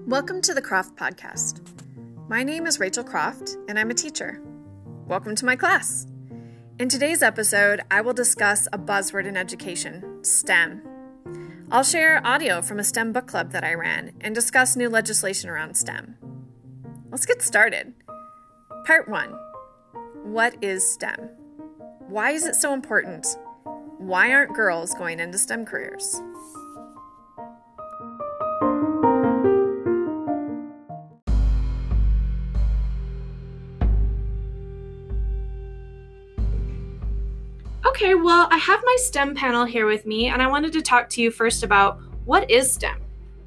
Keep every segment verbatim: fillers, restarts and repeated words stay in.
Welcome to the Croft Podcast. My name is Rachel Croft, and I'm a teacher. Welcome to my class. In today's episode, I will discuss a buzzword in education, STEM. I'll share audio from a STEM book club that I ran and discuss new legislation around STEM. Let's get started. Part one. What is STEM? Why is it so important? Why aren't girls going into STEM careers? Okay, well, I have my STEM panel here with me, and I wanted to talk to you first about what is STEM?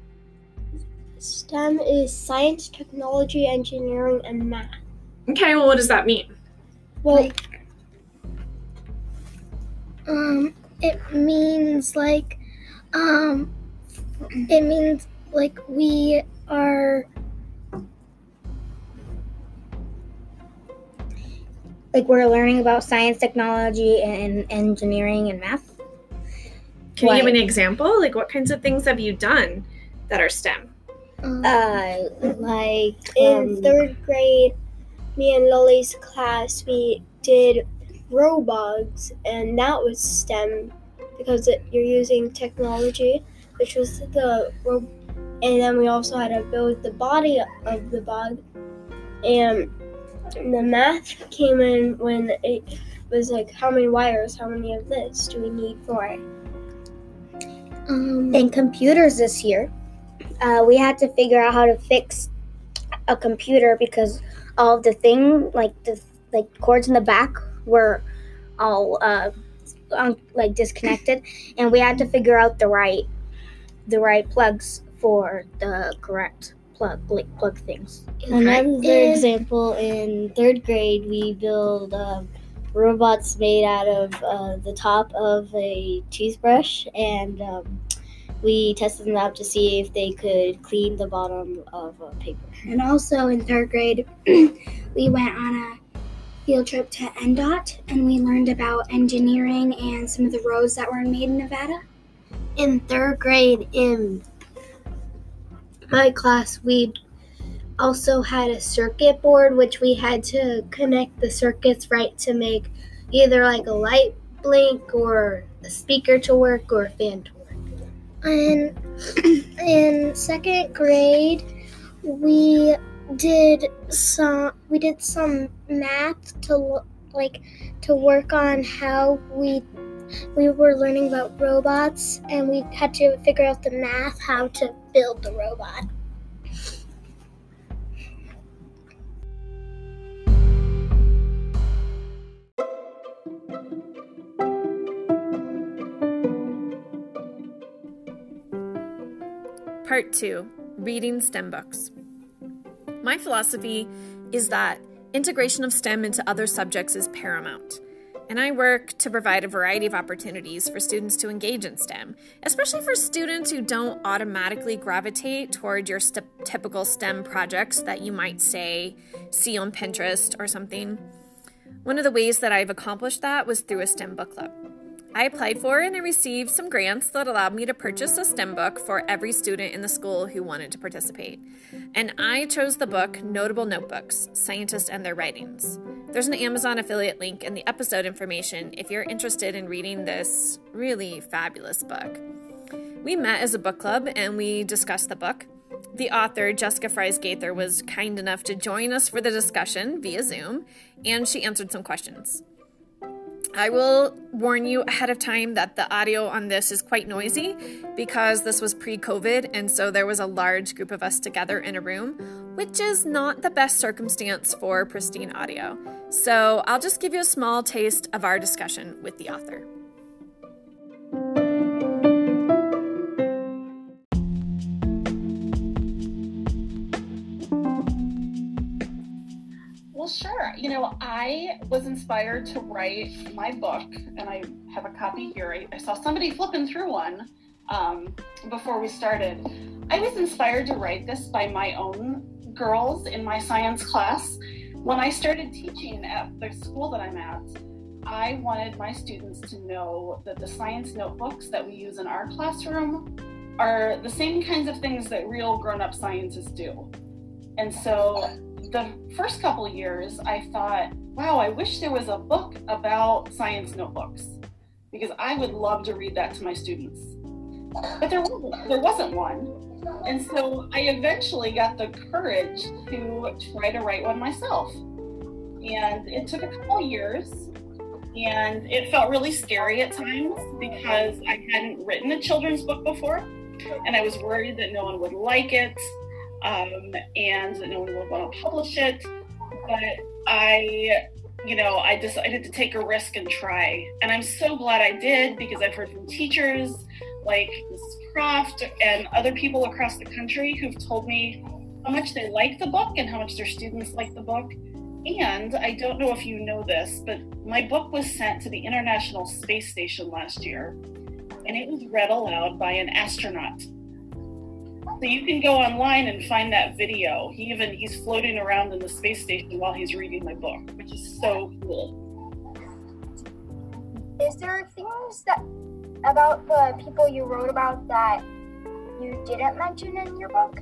STEM is science, technology, engineering, and math. Okay, well, what does that mean? Well, um, it means like, um, it means like we are, like we're learning about science, technology, and engineering and math. Can Like- you give an example? Like, what kinds of things have you done that are STEM? um, Uh, like in um, third grade, me and Lily's class, we did robots, and that was STEM because it, you're using technology, which was the ro- and then we also had to build the body of the bug, and the math came in when it was like, how many wires, how many of this do we need for it? Um, in computers this year, uh, we had to figure out how to fix a computer because all of the thing, like the like cords in the back, were all uh, un- like disconnected, and we had to figure out the right the right plugs for the correct plug like plug things. Another in- example, in third grade, we build um, robots made out of uh, the top of a toothbrush, and um, we tested them out to see if they could clean the bottom of a paper. And also in third grade, we went on a field trip to N D O T, and we learned about engineering and some of the roads that were made in Nevada. in third grade, in my class, we also had a circuit board, which we had to connect the circuits right to make either like a light blink or a speaker to work or a fan to work. And in second grade, we did some we did some math to lo- like to work on how we we were learning about robots, and we had to figure out the math how to build the robot. Part two, reading STEM books. My philosophy is that integration of STEM into other subjects is paramount, and I work to provide a variety of opportunities for students to engage in STEM, especially for students who don't automatically gravitate toward your st- typical STEM projects that you might say see on Pinterest or something. One of the ways that I've accomplished that was through a STEM book club. I applied for and I received some grants that allowed me to purchase a STEM book for every student in the school who wanted to participate. And I chose the book Notable Notebooks, Scientists and Their Writings. There's an Amazon affiliate link in the episode information if you're interested in reading this really fabulous book. We met as a book club and we discussed the book. The author, Jessica Fries Gaither, was kind enough to join us for the discussion via Zoom, and she answered some questions. I will warn you ahead of time that the audio on this is quite noisy because this was pre-COVID, and so there was a large group of us together in a room, which is not the best circumstance for pristine audio. So I'll just give you a small taste of our discussion with the author. Well, sure. You know, I was inspired to write my book, and I have a copy here. I, I saw somebody flipping through one um, before we started. I was inspired to write this by my own girls in my science class. When I started teaching at the school that I'm at, I wanted my students to know that the science notebooks that we use in our classroom are the same kinds of things that real grown-up scientists do. And so the first couple of years, I thought, wow, I wish there was a book about science notebooks, because I would love to read that to my students. But there wasn't, there wasn't one. And so I eventually got the courage to try to write one myself. And it took a couple of years, and it felt really scary at times because I hadn't written a children's book before, and I was worried that no one would like it, um, and that no one would want to publish it. But I, you know, I decided to take a risk and try. And I'm so glad I did, because I've heard from teachers like Missus Croft and other people across the country who've told me how much they like the book and how much their students like the book. And I don't know if you know this, but my book was sent to the International Space Station last year, and it was read aloud by an astronaut. So you can go online and find that video. He even, he's floating around in the space station while he's reading my book, which is so cool. Is there things that about the people you wrote about that you didn't mention in your book?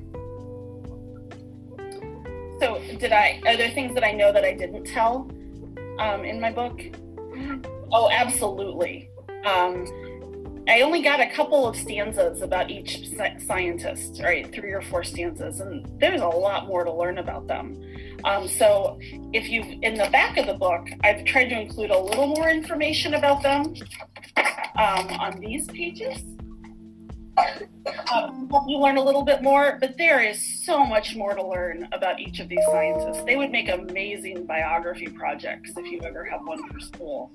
So did I, are there things that I know that I didn't tell um, in my book? Oh, absolutely. Um, I only got a couple of stanzas about each scientist, right? Three or four stanzas, and there's a lot more to learn about them. Um, so if you, in the back of the book, I've tried to include a little more information about them um, on these pages. Um, help you learn a little bit more, but there is so much more to learn about each of these scientists. They would make amazing biography projects if you ever have one for school.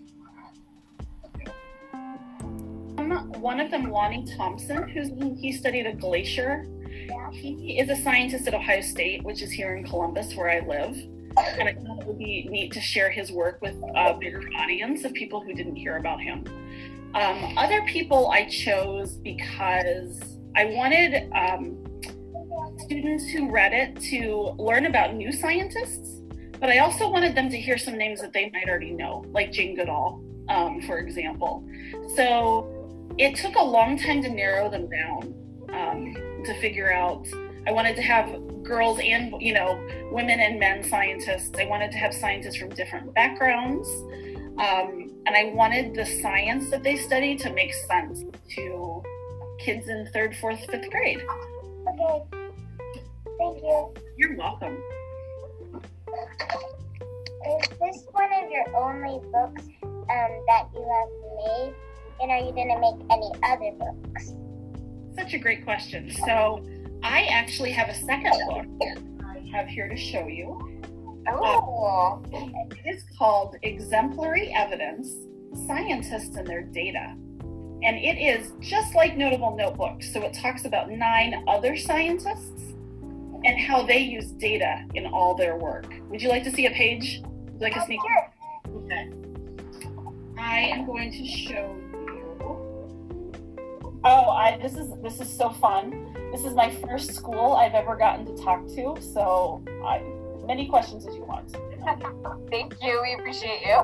Um, one of them, Lonnie Thompson, who's he studied a glacier. He is a scientist at Ohio State, which is here in Columbus, where I live. And I thought it would be neat to share his work with a bigger audience of people who didn't hear about him. Um, other people I chose because I wanted um, students who read it to learn about new scientists, but I also wanted them to hear some names that they might already know, like Jane Goodall, um, for example. So it took a long time to narrow them down, um, to figure out. I wanted to have girls and, you know, women and men scientists. I wanted to have scientists from different backgrounds. Um, and I wanted the science that they study to make sense to kids in third, fourth, fifth grade. Okay. Thank you. You're welcome. Is this one of your only books um, that you have made? And are you going to make any other books? Such a great question. So I actually have a second book I have here to show you. Oh. Um, it is called Exemplary Evidence, Scientists and Their Data. And it is just like Notable Notebooks. So it talks about nine other scientists and how they use data in all their work. Would you like to see a page? Would you like a sneak peek? Okay. I am going to show you. Oh, I this is this is so fun. This is my first school I've ever gotten to talk to, so I many questions as you want. Thank you. We appreciate you.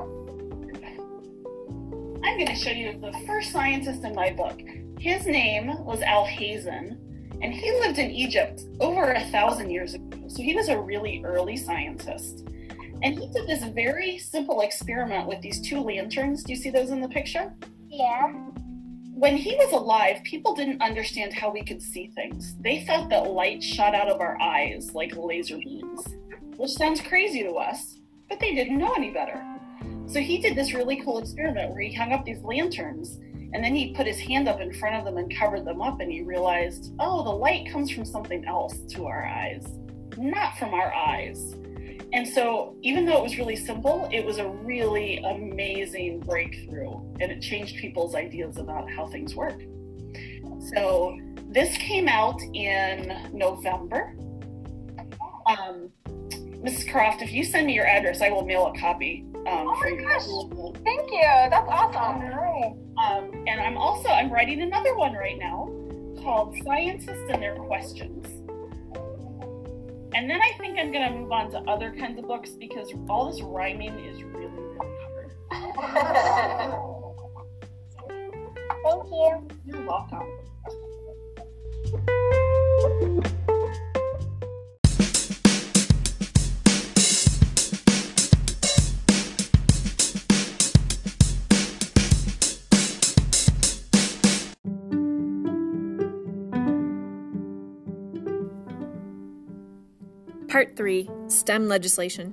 I'm going to show you the first scientist in my book. His name was Alhazen, and he lived in Egypt over a thousand years ago. So he was a really early scientist. And he did this very simple experiment with these two lanterns. Do you see those in the picture? Yeah. When he was alive, people didn't understand how we could see things. They thought that light shot out of our eyes like laser beams, which sounds crazy to us, but they didn't know any better. So he did this really cool experiment where he hung up these lanterns, and then he put his hand up in front of them and covered them up, and he realized, oh, the light comes from something else to our eyes, not from our eyes. And so even though it was really simple, it was a really amazing breakthrough, and it changed people's ideas about how things work. So this came out in November. Um, Missus Croft, if you send me your address, I will mail a copy. Um, oh my for gosh, you. Thank you. That's awesome. Right. Um, and I'm also, I'm writing another one right now called Scientists and Their Questions. And then I think I'm going to move on to other kinds of books because all this rhyming is really, really hard. Thank you. You're welcome. Part three, STEM legislation.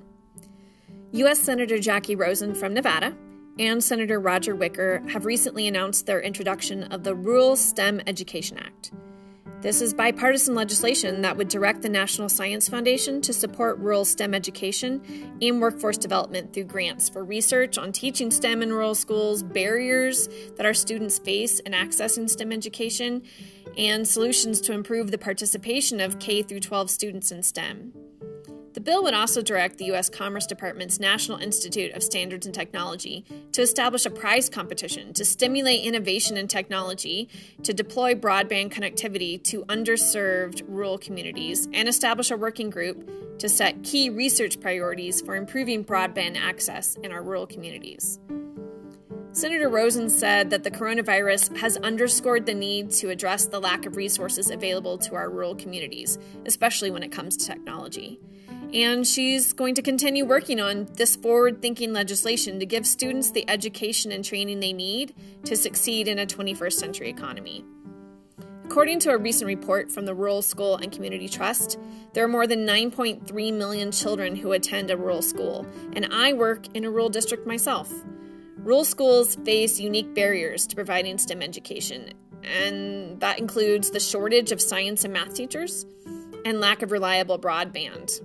U S Senator Jackie Rosen from Nevada and Senator Roger Wicker have recently announced their introduction of the Rural STEM Education Act. This is bipartisan legislation that would direct the National Science Foundation to support rural STEM education and workforce development through grants for research on teaching STEM in rural schools, barriers that our students face in accessing STEM education, and solutions to improve the participation of K through twelve students in STEM. The bill would also direct the U S Commerce Department's National Institute of Standards and Technology to establish a prize competition to stimulate innovation in technology, to deploy broadband connectivity to underserved rural communities, and establish a working group to set key research priorities for improving broadband access in our rural communities. Senator Rosen said that the coronavirus has underscored the need to address the lack of resources available to our rural communities, especially when it comes to technology. And she's going to continue working on this forward-thinking legislation to give students the education and training they need to succeed in a twenty-first century economy. According to a recent report from the Rural School and Community Trust, there are more than nine point three million children who attend a rural school, and I work in a rural district myself. Rural schools face unique barriers to providing STEM education, and that includes the shortage of science and math teachers and lack of reliable broadband.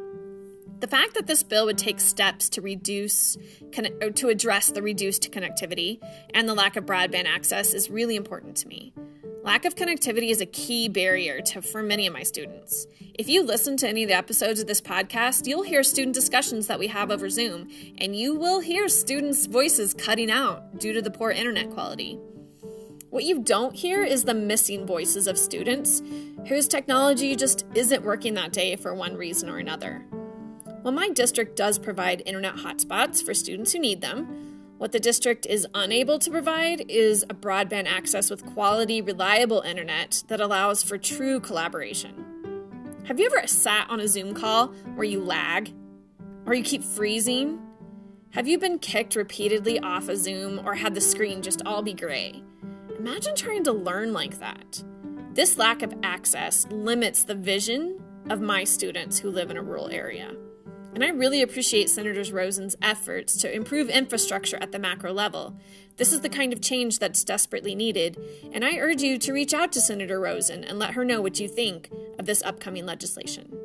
The fact that this bill would take steps to reduce, or to address the reduced connectivity and the lack of broadband access is really important to me. Lack of connectivity is a key barrier to, for many of my students. If you listen to any of the episodes of this podcast, you'll hear student discussions that we have over Zoom, and you will hear students' voices cutting out due to the poor internet quality. What you don't hear is the missing voices of students whose technology just isn't working that day for one reason or another. While my district does provide internet hotspots for students who need them, what the district is unable to provide is a broadband access with quality, reliable internet that allows for true collaboration. Have you ever sat on a Zoom call where you lag? Or you keep freezing? Have you been kicked repeatedly off a Zoom or had the screen just all be gray? Imagine trying to learn like that. This lack of access limits the vision of my students who live in a rural area. And I really appreciate Senator Rosen's efforts to improve infrastructure at the macro level. This is the kind of change that's desperately needed, and I urge you to reach out to Senator Rosen and let her know what you think of this upcoming legislation.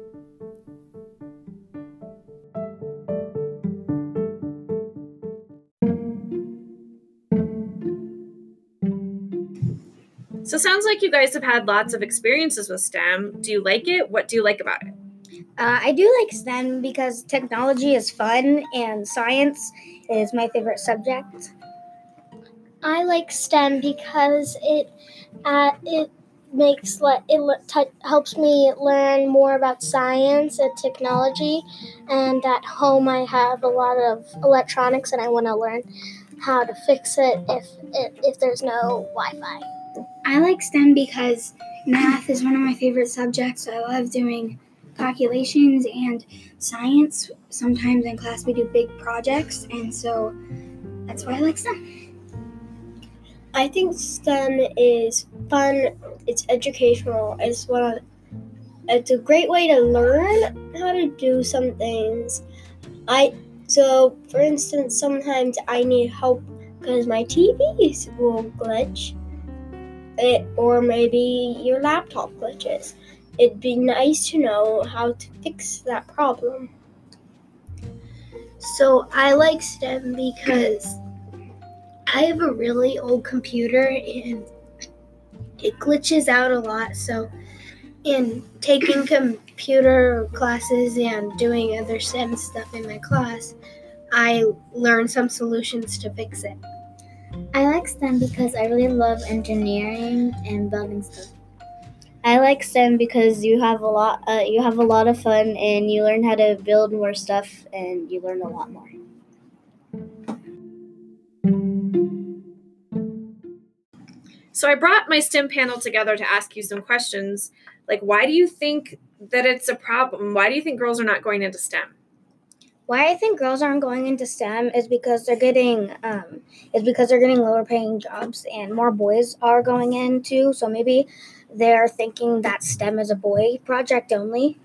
So it sounds like you guys have had lots of experiences with STEM. Do you like it? What do you like about it? Uh, I do like STEM because technology is fun and science is my favorite subject. I like STEM because it uh, it makes le- it le- t- helps me learn more about science and technology. And at home, I have a lot of electronics, and I want to learn how to fix it if if, if there's no Wi-Fi. I like STEM because math is one of my favorite subjects. I love doing calculations and science. Sometimes in class we do big projects, and so that's why I like STEM. I think STEM is fun, it's educational, it's one of, it's a great way to learn how to do some things. I so for instance, sometimes I need help because my T V will glitch, it, or maybe your laptop glitches. It'd be nice to know how to fix that problem. So I like STEM because I have a really old computer and it glitches out a lot. So in taking computer classes and doing other STEM stuff in my class, I learn some solutions to fix it. I like STEM because I really love engineering and building stuff. I like STEM because you have a lot. Uh, you have a lot of fun, and you learn how to build more stuff, and you learn a lot more. So I brought my STEM panel together to ask you some questions. Like, why do you think that it's a problem? Why do you think girls are not going into STEM? Why I think girls aren't going into STEM is because they're getting um, is because they're getting lower paying jobs, and more boys are going into. So maybe they're thinking that STEM is a boy project only.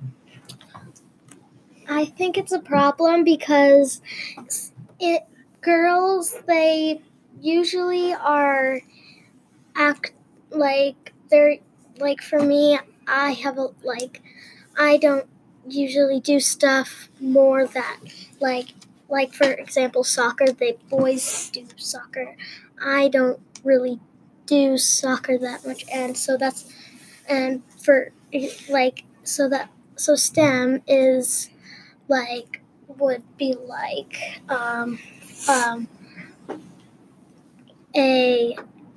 I think it's a problem because it girls they usually are act like they're like for me I have a like I don't usually do stuff more that like like for example soccer. The boys do soccer. I don't really do soccer that much, and so that's and for like so that so STEM is like would be like um um a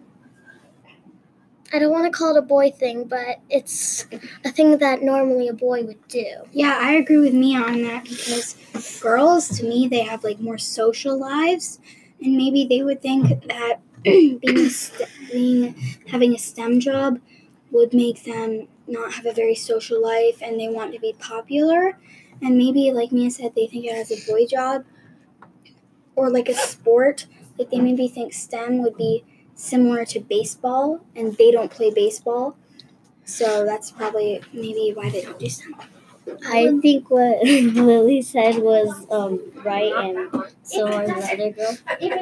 I don't want to call it a boy thing, but it's a thing that normally a boy would do. Yeah, I agree with Mia on that because girls, to me, they have like more social lives, and maybe they would think that being, a st- being having a STEM job would make them not have a very social life, and they want to be popular. And maybe, like Mia said, they think it as a boy job or like a sport. Like they maybe think STEM would be similar to baseball, and they don't play baseball. So that's probably maybe why they don't do STEM. I think what Lily said was um, right, and so are the other girls.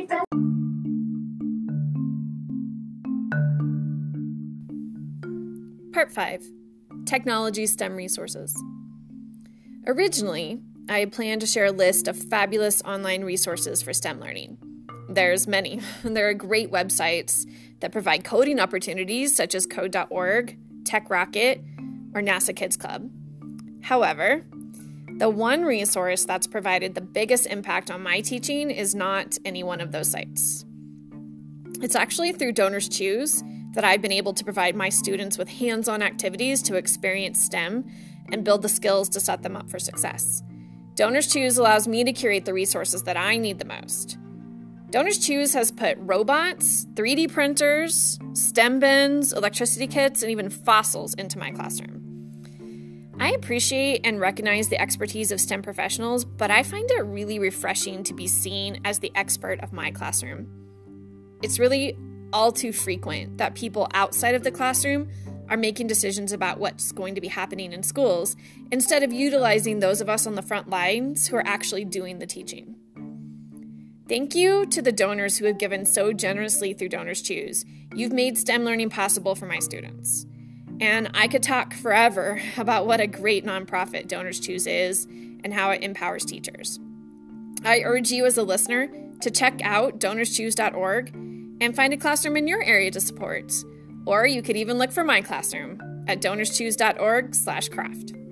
Part five, Technology STEM Resources. Originally, I had planned to share a list of fabulous online resources for STEM learning. There's many. There are great websites that provide coding opportunities such as code dot org, TechRocket, or NASA Kids Club. However, the one resource that's provided the biggest impact on my teaching is not any one of those sites. It's actually through Donors Choose that I've been able to provide my students with hands-on activities to experience STEM and build the skills to set them up for success. Donors Choose allows me to curate the resources that I need the most. Donors Choose has put robots, three D printers, STEM bins, electricity kits, and even fossils into my classroom. I appreciate and recognize the expertise of STEM professionals, but I find it really refreshing to be seen as the expert of my classroom. It's really all too frequent that people outside of the classroom are making decisions about what's going to be happening in schools instead of utilizing those of us on the front lines who are actually doing the teaching. Thank you to the donors who have given so generously through Donors Choose. You've made STEM learning possible for my students. And I could talk forever about what a great nonprofit Donors Choose is and how it empowers teachers. I urge you as a listener to check out donors choose dot org and find a classroom in your area to support. Or you could even look for my classroom at donors choose dot org slash craft.